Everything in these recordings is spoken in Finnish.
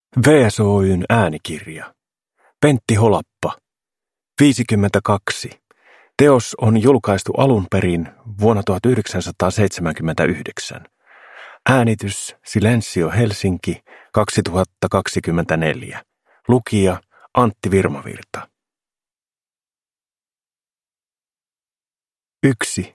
VSOY:n äänikirja. Pentti Holappa. 52. Teos on julkaistu alun perin vuonna 1979. Äänitys Silensio Helsinki 2024. Lukija Antti Virmavirta. 1.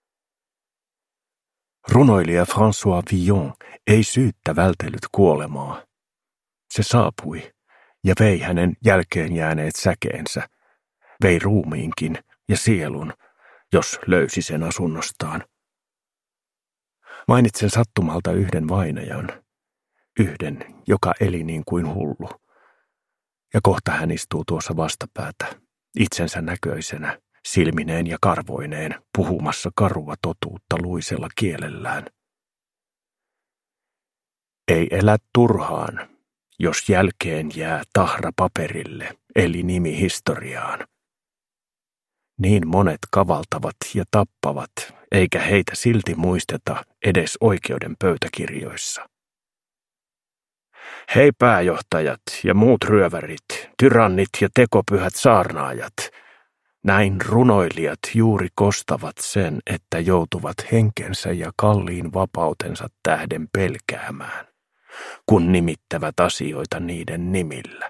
Runoilija François Villon ei syyttä vältellyt kuolemaa. Se saapui ja vei hänen jälkeen jääneet säkeensä, vei ruumiinkin ja sielun, jos löysi sen asunnostaan. Mainitsen sattumalta yhden vainajan, yhden, joka eli niin kuin hullu. Ja kohta hän istuu tuossa vastapäätä, itsensä näköisenä, silmineen ja karvoineen, puhumassa karua totuutta luisella kielellään. Ei elä turhaan, jos jälkeen jää tahra paperille, eli nimi historiaan. Niin monet kavaltavat ja tappavat, eikä heitä silti muisteta edes oikeuden pöytäkirjoissa. Hei pääjohtajat ja muut ryövärit, tyrannit ja tekopyhät saarnaajat, näin runoilijat juuri kostavat sen, että joutuvat henkensä ja kalliin vapautensa tähden pelkäämään, kun nimittävät asioita niiden nimillä.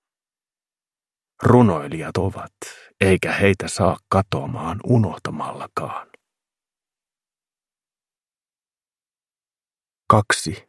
Runoilijat ovat, eikä heitä saa katoamaan unohtamallakaan. 2.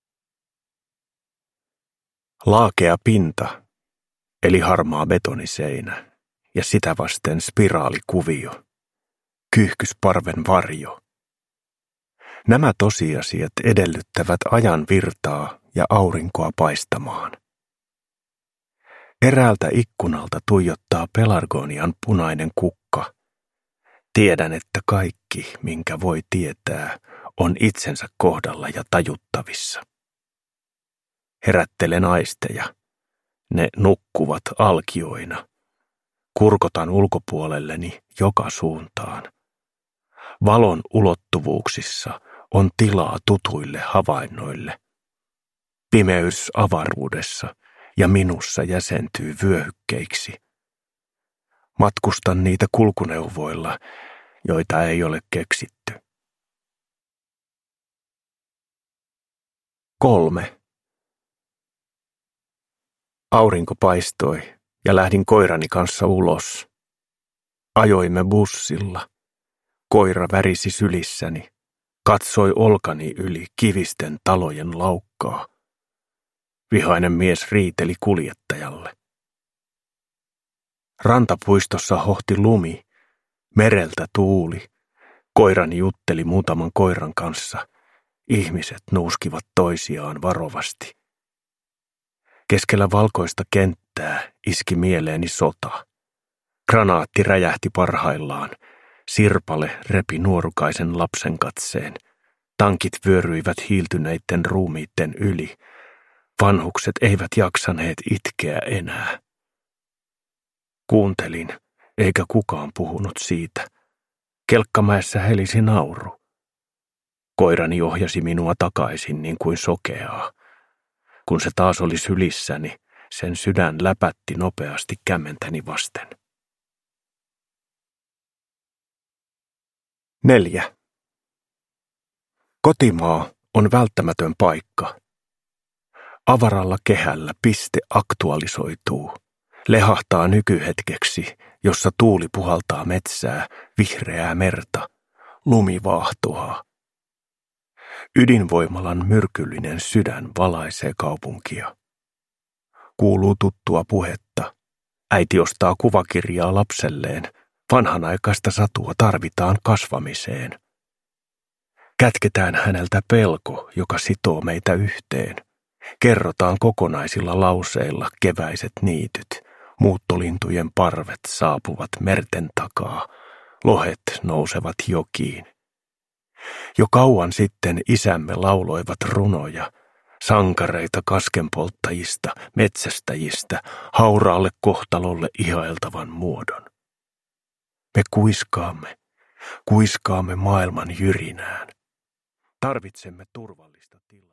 Laakea pinta, eli harmaa betoniseinä, ja sitä vasten spiraalikuvio, kyyhkysparven varjo. Nämä tosiasiat edellyttävät ajan virtaa ja aurinkoa paistamaan. Eräältä ikkunalta tuijottaa pelargonian punainen kukka. Tiedän, että kaikki, minkä voi tietää, on itsensä kohdalla ja tajuttavissa. Herättelen aisteja. Ne nukkuvat alkioina. Kurkotan ulkopuolelleni joka suuntaan. Valon ulottuvuuksissa on tilaa tutuille havainnoille. Pimeys avaruudessa ja minussa jäsentyy vyöhykkeiksi. Matkustan niitä kulkuneuvoilla, joita ei ole keksitty. 3. Aurinko paistoi ja lähdin koirani kanssa ulos. Ajoimme bussilla. Koira värisi sylissäni, katsoi olkani yli kivisten talojen laukkaa. Vihainen mies riiteli kuljettajalle. Rantapuistossa hohti lumi, mereltä tuuli. Koirani jutteli muutaman koiran kanssa. Ihmiset nuuskivat toisiaan varovasti. Keskellä valkoista kenttää iski mieleeni sota. Granaatti räjähti parhaillaan. Sirpale repi nuorukaisen lapsen katseen. Tankit vyöryivät hiiltyneiden ruumiitten yli. Vanhukset eivät jaksaneet itkeä enää. Kuuntelin, eikä kukaan puhunut siitä. Kelkkamäessä helisi nauru. Koirani ohjasi minua takaisin niin kuin sokeaa. Kun se taas oli sylissäni, sen sydän läpätti nopeasti kämmentäni vasten. 4. Kotimaa on välttämätön paikka. Avaralla kehällä piste aktualisoituu, lehahtaa nykyhetkeksi, jossa tuuli puhaltaa metsää, vihreää merta, lumi vaahtoaa. Ydinvoimalan myrkyllinen sydän valaisee kaupunkia. Kuuluu tuttua puhetta. Äiti ostaa kuvakirjaa lapselleen. Vanhanaikaista satua tarvitaan kasvamiseen. Kätketään häneltä pelko, joka sitoo meitä yhteen. Kerrotaan kokonaisilla lauseilla keväiset niityt. Muuttolintujen parvet saapuvat merten takaa. Lohet nousevat jokiin. Jo kauan sitten isämme lauloivat runoja, sankareita kaskenpolttajista, metsästäjistä, hauraalle kohtalolle ihailtavan muodon. Me kuiskaamme maailman jyrinään. Tarvitsemme turvallista tilaa.